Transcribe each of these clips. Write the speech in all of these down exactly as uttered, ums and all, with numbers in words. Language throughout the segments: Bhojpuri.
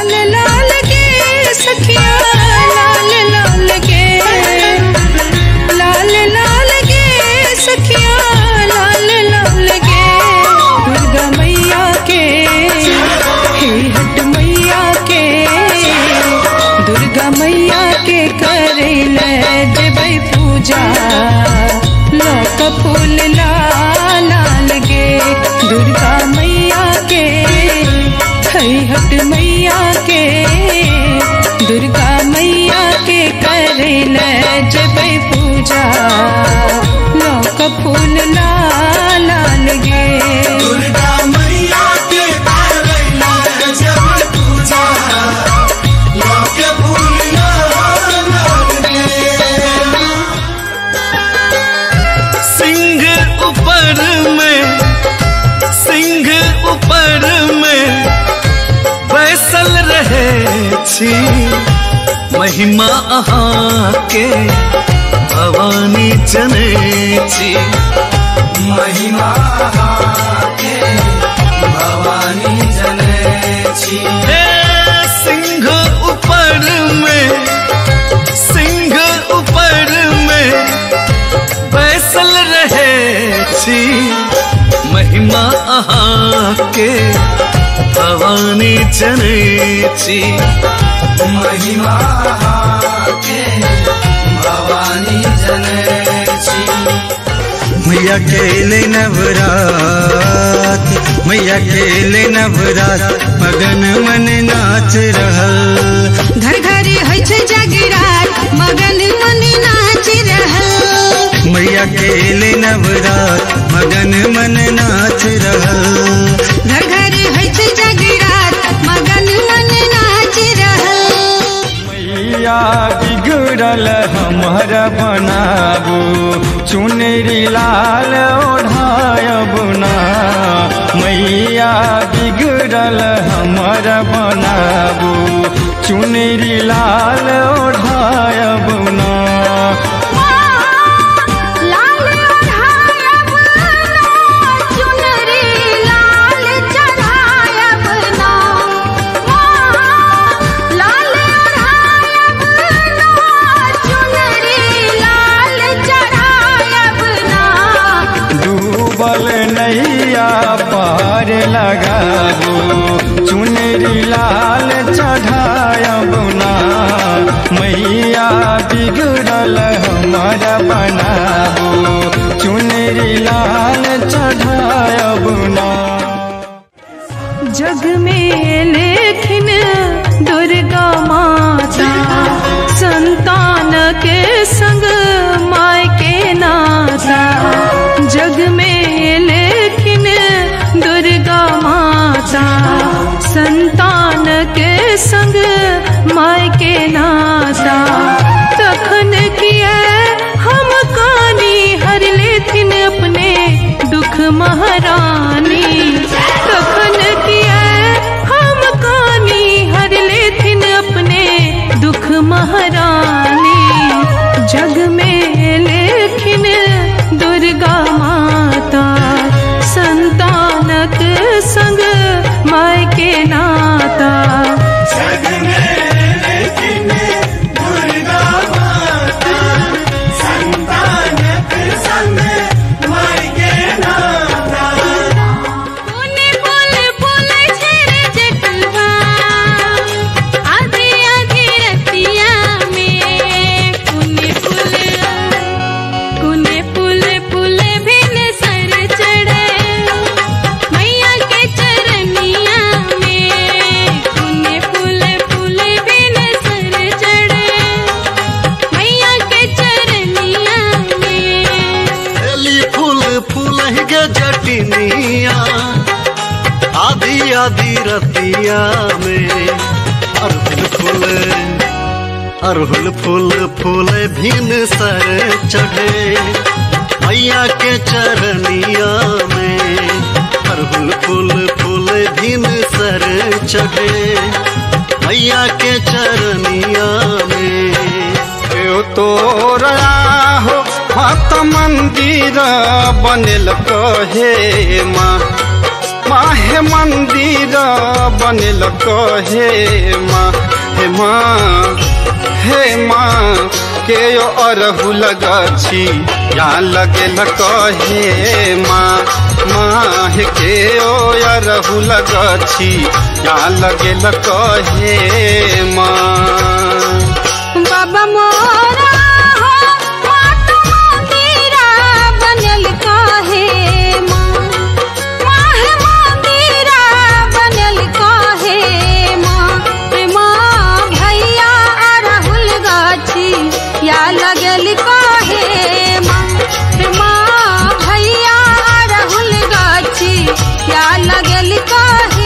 लाल लाल गे सखिया लाल लाल गे लाल लाल गे सखिया लाल लाल गे दुर्गा मैया के हे हट मैया के दुर्गा मैया के करे ले देबै पूजा लौक फूल लाल लाल गे दुर्गा मैया के हे हट मैया के दुर्गा मैया के करे ले जेबै पूजा लौक फूल लाल लाल गे दुर्गा मैया के करे ले जेबै पूजा लौक फूल लाल लाल गे। सिंह ऊपर में सिंह ऊपर में बैसल रहे छी महिमा अहाँ के भवानी जने छी महिमा अहाँ के भवानी जने छी। हे सिंह ऊपर में सिंह ऊपर में बैसल रहे छी महिमा अहाँ के भवानी जने छी महिमा के भवानी जने छी। मैया के ले नवरात मैया के ले नवरात मगन मन नाच रहल घर घर होइ छै जगरात मगन मन नाच रहल मैया के ले नवरात मगन मन नाच रहल घर घर होइ छै जगरात मगन मन नाच रहल। मैया बिगड़ल हमर बनाबू चुनरी लाल ओढ़ायब ना मैया बिगड़ल हमर बनाबू चुनरी लाल ओढ़ायब ना नैया पार लगाबू चुनरी लाल चढ़ायब ना मैया बिगड़ल हमर बनाबू चुनरी लाल चढ़ायब ना। जग में लेकिन दुर्गा माता संतान के संग माय के नाता जग में लेकिन दुर्गा माता संतान के संग माय के नाता तखन किया हम कानी हर लेथिन अपने दुख महारानी तखन किया हम कानी हर लेथिन अपने दुख महारानी जग में लेकिन दुर्गा माता संतानक संग माय के नाता जग में लेकिन दुर्गा माता संतानक संग माय के नाता। पुने बोल बोले छेरे जटवा आधी आधी रतिया में पुने पुल पुने पुल पुल भिन सर चढ़े मैया के चरनिया में पुने पुल पुल भिन सर चढ़े मैया के चरनिया में एली फूल फूल गे जटिनिया आधी आधी रतिया में अरहुल फूल अरहुल फूल फूल भिन सर चढ़े मैया के चरनिया में अरहुल फूल फूल भिन सर चढ़े मैया के चरनिया में। तोरा हो मत मंदिर बनल कहे माँ माहे मंदिर बनल कहे माँ हे माँ हे माँ के यो अरहुल गाछी या लगल कहे माँ माँ हे के यो अरहुल गाछी या लगल कहे माँ बाबा मोरा हो मात मंदिरा बनल काहे माँ माह मंदिरा बनल काहे माँ हे माँ भैया अरहुल गाछी या लगल काहे माँ हे माँ भैया अरहुल गाछी या लगल काहे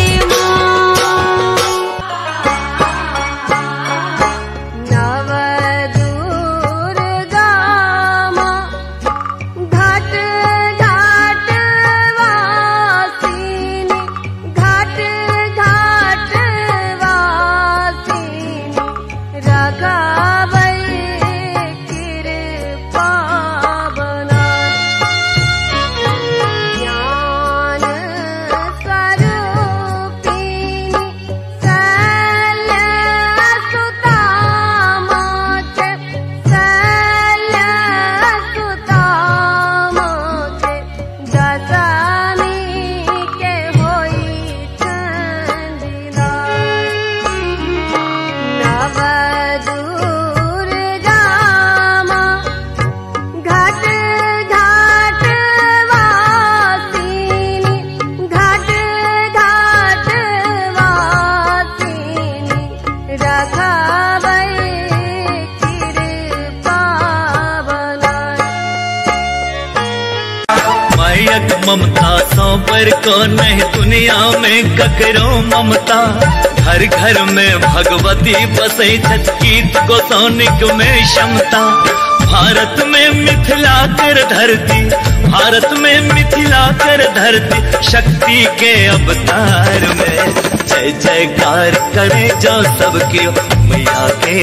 ममता सौ पर को नहीं दुनिया में ककरो ममता घर घर में भगवती बसे गीत गोसौनिक में क्षमता भारत में मिथिला कर धरती भारत में मिथिला कर धरती शक्ति के अवतार में जय जयकार करे जो सबके मैया के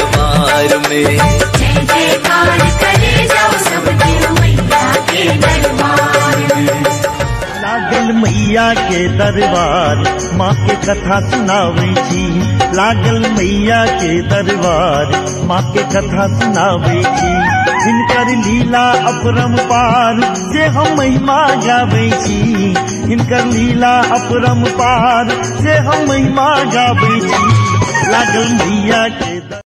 दरबार में जय जयकार करे जो सबके मैया के दरबार में लागल मैया के दरबार माँ के कथा सुनावे छी लागल मैया के दरबार माँ के कथा सुनावे छी हिनकर लीला अपरंपार जे हम महिमा गावे छी हिनकर लीला अपरंपार जे हम महिमा गावे छी लागल मैया के